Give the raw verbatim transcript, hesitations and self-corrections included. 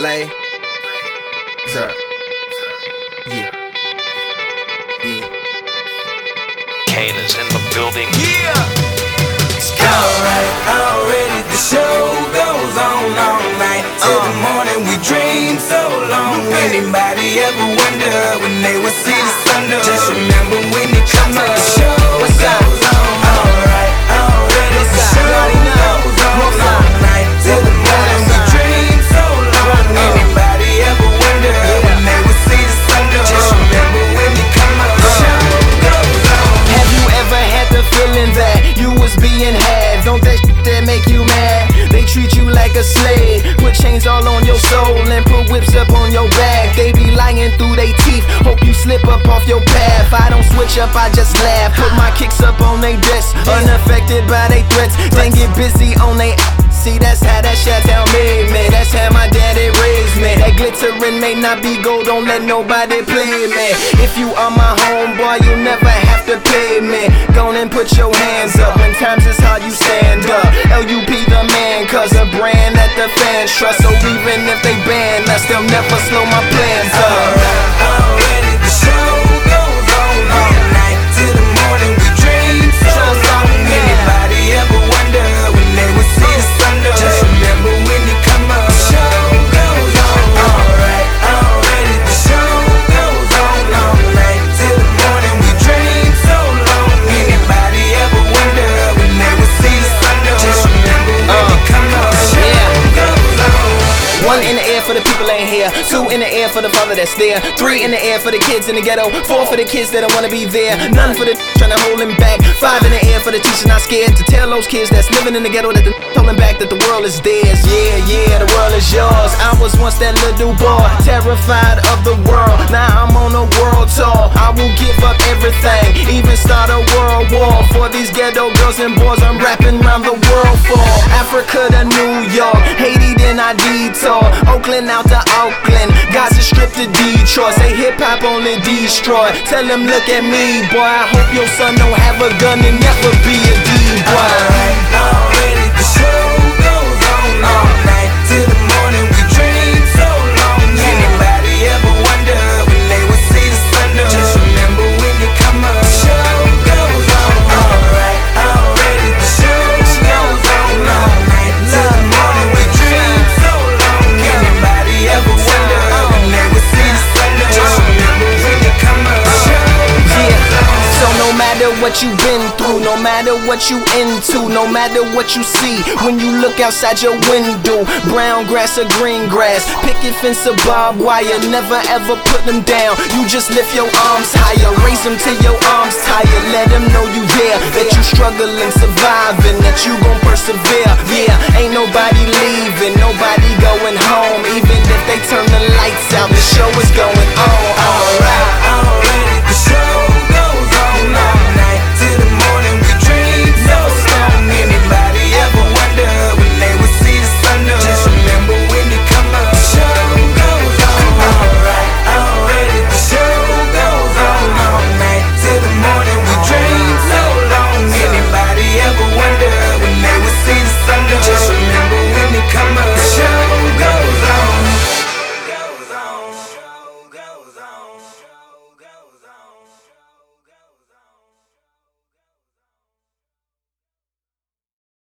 Lay. Sir. Yeah. Yeah. Kane is in the building. Yeah. Alright, already the show goes on all night till the morning. We dream so long. Anybody ever wonder when they would see the sun up? Just remember when it comes up. The show goes on. Alright, already the show goes on all night till the morning. We dream so long. Anybody ever wonder when they would see the sun up? Just remember when it comes up. The show goes on. Have you ever had the feeling that you was being had? Don't that shit that make you mad? They treat you like a slave, put chains all on your soul and put whips up on your back. They be lying through they teeth, hope you slip up off your path. I don't switch up, I just laugh, put my kicks up on they desk, unaffected by they threats. Then get busy on they see, that's how that Chi-Town made me. That's how my daddy raised me. That glittering may not be gold, don't let nobody play me. If you are my homeboy, you never have to pay me. Go and put your hands up, when times is hard you stand up. L U P the man, cause a brand that the fans trust. So even if they ban us, they'll never slow my plans up. Already the show goes on all night till the morning. We dream so long. Anybody ever wonder when they would see the sun up? Just remember when it come up. The show goes on. Alright, already the show goes on all night till the morning. We dream so long. Anybody ever wonder when they would see the sun up? Just remember when it come up. The show goes on. One in the air for the people ain't here. Two in the air for the father that's there. Three in the air for the kids in the ghetto. Four for the kids that don't wanna be there. None for the trying to hold him back. Five in the air for the teacher not scared to tell those kids that's living in the ghetto that the holding back that the world is theirs. Yeah, yeah, the world is yours. I was once that little boy, terrified of the world. Now I'm on a world tour. I will give up everything, even start a world war for these ghetto girls and boys I'm rapping around the world for. Africa to New York, Haiti then I detour. Oakland out to Oakland, Gaza Strip to Detroit. Say hip hop only destroy. Tell them look at me, boy. I hope your son don't have a gun and never be a D-boy. Alright, already the show goes on all night till the morning. We dream so long. Anybody ever wonder when they would see the sun up? Just remember when it come up. The show goes on. Alright, already the show goes on all night till the morning. We dream so long. Anybody ever wonder when they would see the sun up? Just remember when it come up. The show goes on. So no matter what you've been through, no matter what you into, no matter what you see when you look outside your window, brown grass or green grass, picket fence or barbed wire, never ever put them down. You just lift your arms higher, raise them till your arms tired. Let them know you there, that you struggling, surviving, that you